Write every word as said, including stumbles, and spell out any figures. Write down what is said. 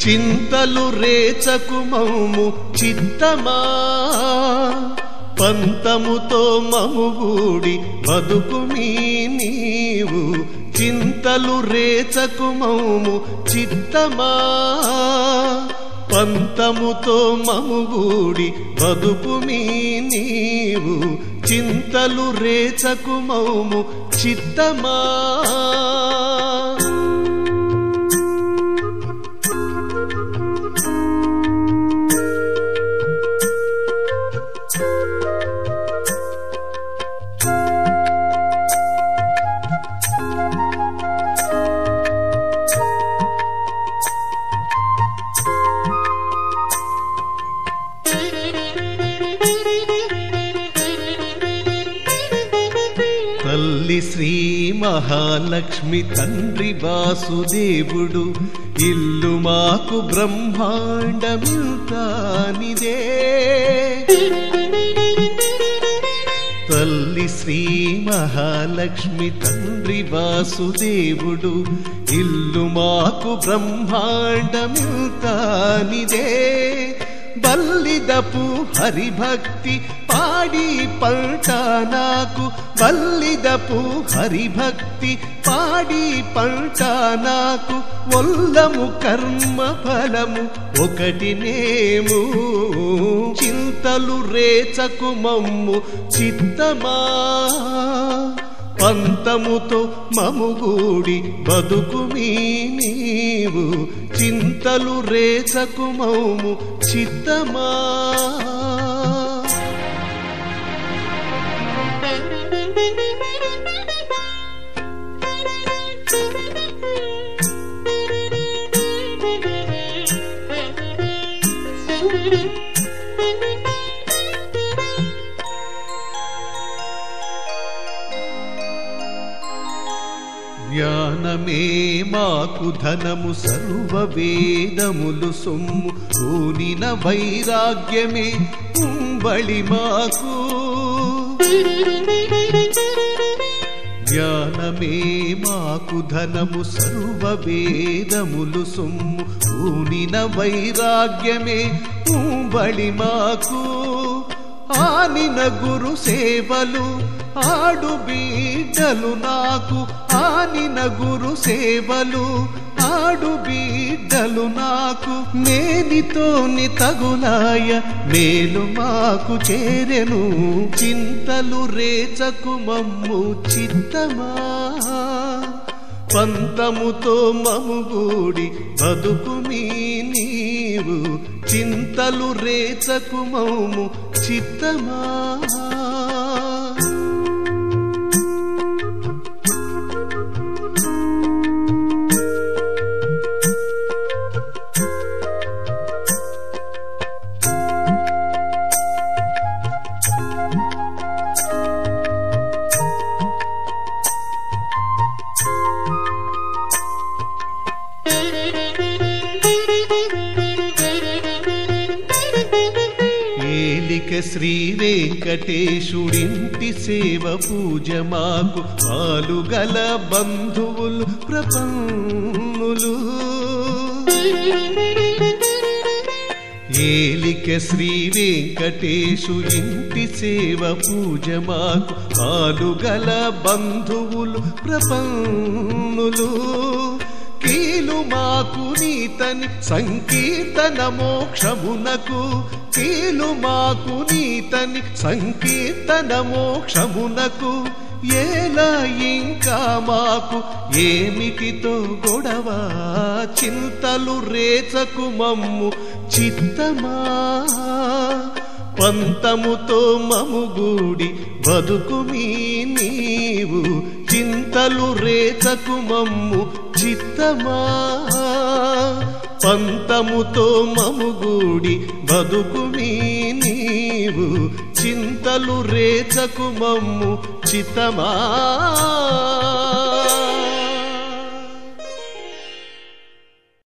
చింతలు రేచకు మమ్ము చిత్తమా పంతముతో మముగూడి బతుకుమీ నీవు చింతలు రేచకు మమ్ము చిత్తమా పంతముతో మముగూడి బతుకుమీ నీవు చింతలు రేచకు మమ్ము చిత్తమా తల్లి శ్రీ మహాలక్ష్మి తండ్రి వాసుదేవుడు ఇల్లు మాకు బ్రహ్మాండమిల్తానిదే తల్లి శ్రీ మహాలక్ష్మి తండ్రి వాసుదేవుడు ఇల్లు మాకు బ్రహ్మాండమిల్తానిదే బల్లిదపు హరిభక్తి పాడి పంట నాకు బల్లిదపు హరిభక్తి పాడి పంట నాకు ఒల్లము కర్మ ఫలము ఒకటినేము చింతలు రేచకు మమ్ము చిత్తమా పంతముతో మముగూడి బతుకుమీ నీవు చింతలు రేచకు మమ్ము చిత్తమా జ్ఞానమే మాకు ధనము సర్వ వేదములు సొమ్ము కూనిన వైరాగ్యమే కుంబళి మాకు జ్ఞానమే మాకు ధనము సర్వ వేదములు సొమ్ము కూనిన వైరాగ్యమే కుంబళి మాకు ఆనిన గురు సేవలు ఆడు బిడ్డలు నాకు ఆనిన గురు సేవలు ఆడు బిడ్డలు నాకు మేనితోని తగులాయ మేలు మాకు చేరెను చింతలు రేచకు మమ్ము చిత్తమా పంతముతో మముగూడి బతుకుమీ నీవు చింతలు రేచకు మమ్ము చిత్తమా శ్రీ వెంకటేశుడింటి సేవ పూజ మాకు పాలుగల బంధువులు ప్రపన్నులు ఏలిక శ్రీ వెంకటేశు ఇంటి సేవ పూజ మాకు పాలుగల బంధువులు ప్రపన్నులు కీలు మాకు నీతని సంకీర్తన మోక్షమునకు కీలు మాకు నీతని సంకీర్తన మోక్షమునకు ఏలా ఇంకా మాకు ఏమిటితో గొడవ చింతలు రేచకు మమ్ము చిత్తమా పంతముతో మముగూడి బతుకుమీ నీవు చింతలు రేచకు మమ్ము చిత్తమా పంతముతో మముగూడి బతుకుమీ నీవు చింతలు రేచకు మమ్ము చిత్తమా